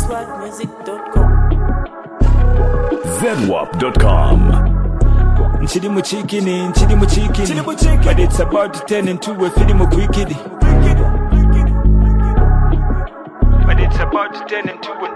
LGSwagmusic.com. ZWAP.com. Nchidi muchikini, but it's about to turn into a film of wicked. But it's about to turn into a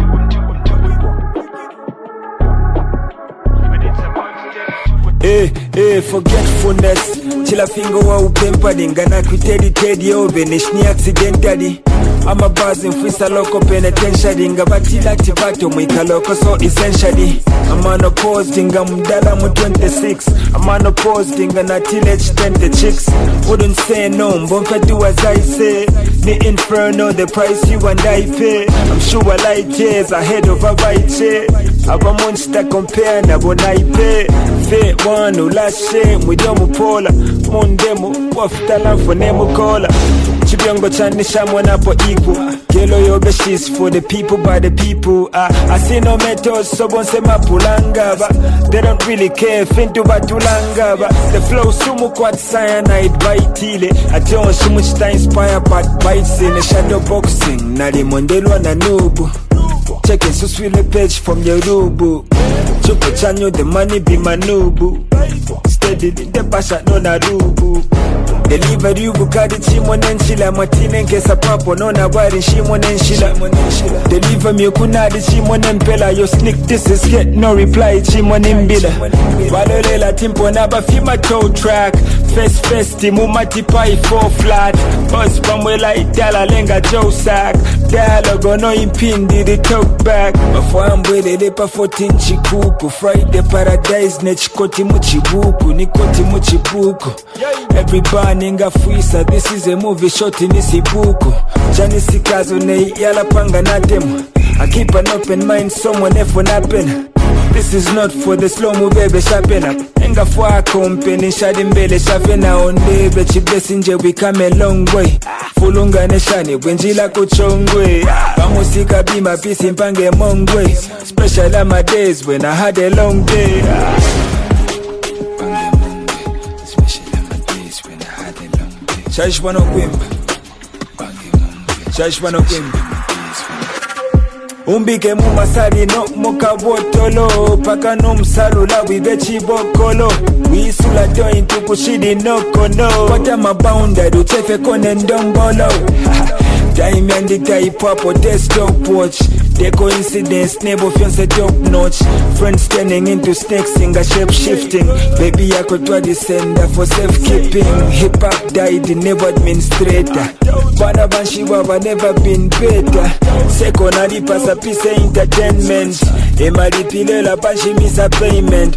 forgetfulness. Chila finger wa upempadi ngana kwitedi tedi obe nishni accidentally. I'm a buzzing freestyle local penitentiary ngabatila tibato mwika loco so essentially I'm on a pause dinga mdala mu 26 I'm on a pause dinga na teenage 20 chicks wouldn't say no mbonka do as I say the inferno the price you and I pay I'm sure light years ahead of a right chair I'm a monster compare na bonaipe fe one ulashe mwidomu pola mondemo wafutala fonemu kola Chibiongo chanisha mwanapo equal Kelo yobe she's for the people by the people I see no methods so bonse mapulanga they don't really care fintu batulanga the flow sumu kwat cyanide baitile Ationg shumuchita inspire but bites in a shadow boxing Nali mondelwa na nubu Checking suswile page from Yorubu Chupo chanyo the money be manubu Steady the basha no na rubu Deliver you bukadi chimo nenchila Matine nkesa papo nona wari shimo nenchila Deliver me kunadi chimo nempela Yo sneak this is get no reply chimo nembila Walolela timpo naba fima toe track Fest timumati pai 4 flat Buzz pamwela itala lenga Joe sack Dialogue no impindi the talk back Mafwambwele lepa 14 chikuku Friday paradise nechikoti muchibuku Nikoti muchibuku Everybody Ninga fuisa, this is a movie shot in Isibuku Jani sikazo nei yala panga na demo I keep an open mind, someone F1 happen This is not for the slow-mo baby, sharpen up Enga fwa company, shadi mbele shafena ondebe Chibesi nje we come a long way Fulunga neshani, wenjila kuchongwe Pamusika bima, pisi mpange mongwe Special on my days when I had a long day Shashwa no kwimba Umbike mumasari no moka botolo Paka no msalula wibe chibokolo Wisula toin tukushidi no kono Wata mabounda do tefe kone ndombolo Time and the type up or desktop watch The coincidence, neighbor fiance top notch Friends turning into snakes, singer shape shifting Baby I could try the sender for safekeeping Hip-hop died, never administrator Bana Banshiwa never been better Second adi pasa piece entertainment Emari pilela Banshi misa payment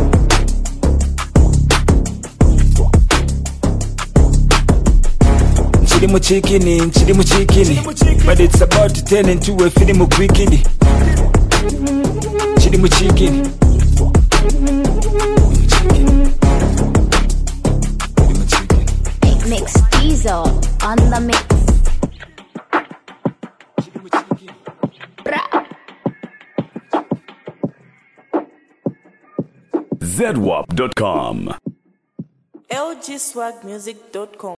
Chidi muchikini, but it's about to turn into a film of wicked. Chidi muchikini. Mix Diesel on the mix. ZWAP.com. LGSwagmusic.com.